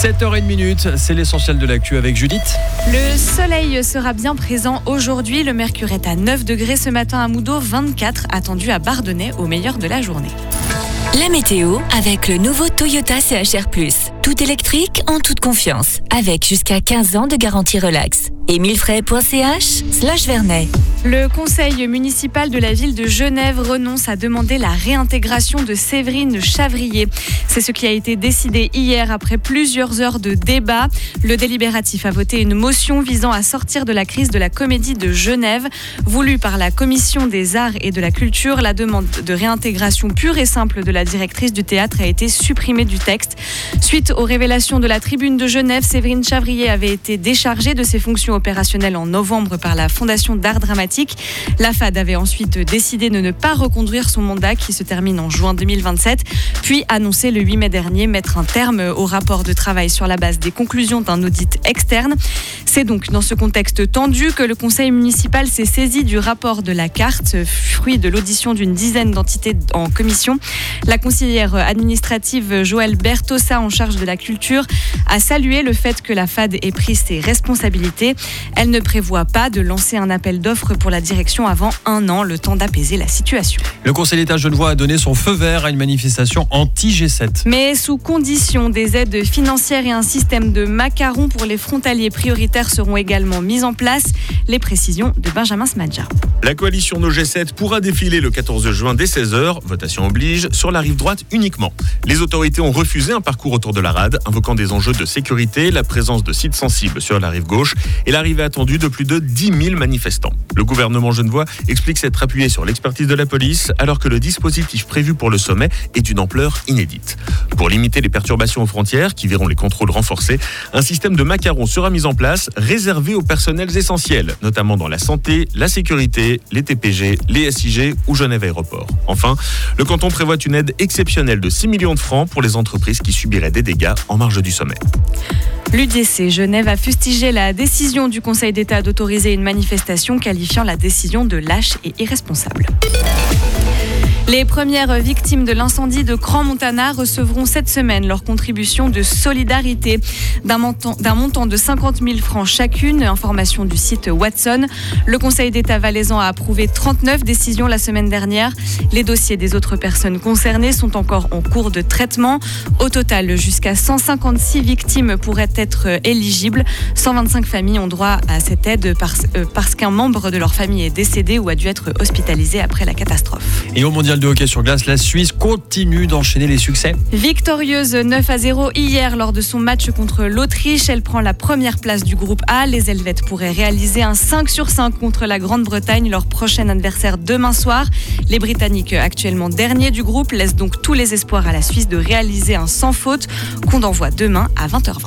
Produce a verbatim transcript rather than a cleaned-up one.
sept heures trente, c'est l'essentiel de l'actu avec Judith. Le soleil sera bien présent aujourd'hui. Le mercure est à neuf degrés ce matin à Moudon, vingt-quatre attendu à Bardonnay au meilleur de la journée. La météo avec le nouveau Toyota C H R plus. Tout électrique en toute confiance. Avec jusqu'à quinze ans de garantie relax. emilefray.ch slash Vernet. Le conseil municipal de la ville de Genève renonce à demander la réintégration de Séverine Chavrier. C'est ce qui a été décidé hier après plusieurs heures de débat. Le délibératif a voté une motion visant à sortir de la crise de la comédie de Genève. Voulue par la commission des arts et de la culture, la demande de réintégration pure et simple de la directrice du théâtre a été supprimée du texte. Suite aux révélations de la tribune de Genève, Séverine Chavrier avait été déchargée de ses fonctions opérationnelles en novembre par la Fondation d'art dramatique. La F A D avait ensuite décidé de ne pas reconduire son mandat qui se termine en juin deux mille vingt-sept, puis annoncé le huit mai dernier mettre un terme au rapport de travail sur la base des conclusions d'un audit externe. C'est donc dans ce contexte tendu que le conseil municipal s'est saisi du rapport de la carte, fruit de l'audition d'une dizaine d'entités en commission. La conseillère administrative Joëlle Bertossa, en charge de la culture, a salué le fait que la F A D ait pris ses responsabilités. Elle ne prévoit pas de lancer un appel d'offres pour la direction avant un an, le temps d'apaiser la situation. Le Conseil d'État genevois a donné son feu vert à une manifestation anti-G sept. Mais sous condition, des aides financières et un système de macarons pour les frontaliers prioritaires seront également mis en place. Les précisions de Benjamin Smadja. La coalition No G sept pourra défiler le quatorze juin dès seize heures, votation oblige, sur la rive droite uniquement. Les autorités ont refusé un parcours autour de la rade, invoquant des enjeux de sécurité, la présence de sites sensibles sur la rive gauche et l'arrivée attendue de plus de dix mille manifestants. Le gouvernement genevois explique s'être appuyé sur l'expertise de la police, alors que le dispositif prévu pour le sommet est d'une ampleur inédite. Pour limiter les perturbations aux frontières, qui verront les contrôles renforcés, un système de macarons sera mis en place, réservé aux personnels essentiels, notamment dans la santé, la sécurité, les T P G, les S I G ou Genève Aéroport. Enfin, le canton prévoit une aide exceptionnelle de six millions de francs pour les entreprises qui subiraient des dégâts en marge du sommet. L'U D C Genève a fustigé la décision du Conseil d'État d'autoriser une manifestation, qualifiant la décision de lâche et irresponsable. Les premières victimes de l'incendie de Crans-Montana recevront cette semaine leur contribution de solidarité d'un montant, d'un montant de cinquante mille francs chacune. Information du site Watson. Le Conseil d'État valaisan a approuvé trente-neuf décisions la semaine dernière. Les dossiers des autres personnes concernées sont encore en cours de traitement. Au total, jusqu'à cent cinquante-six victimes pourraient être éligibles. cent vingt-cinq familles ont droit à cette aide parce, euh, parce qu'un membre de leur famille est décédé ou a dû être hospitalisé après la catastrophe. Et au mondial de hockey sur glace, la Suisse continue d'enchaîner les succès. Victorieuse neuf à zéro hier lors de son match contre l'Autriche, elle prend la première place du groupe A. Les Helvètes pourraient réaliser un cinq sur cinq contre la Grande-Bretagne, leur prochain adversaire demain soir. Les Britanniques, actuellement derniers du groupe, laissent donc tous les espoirs à la Suisse de réaliser un sans faute qu'on envoie demain à vingt heures vingt.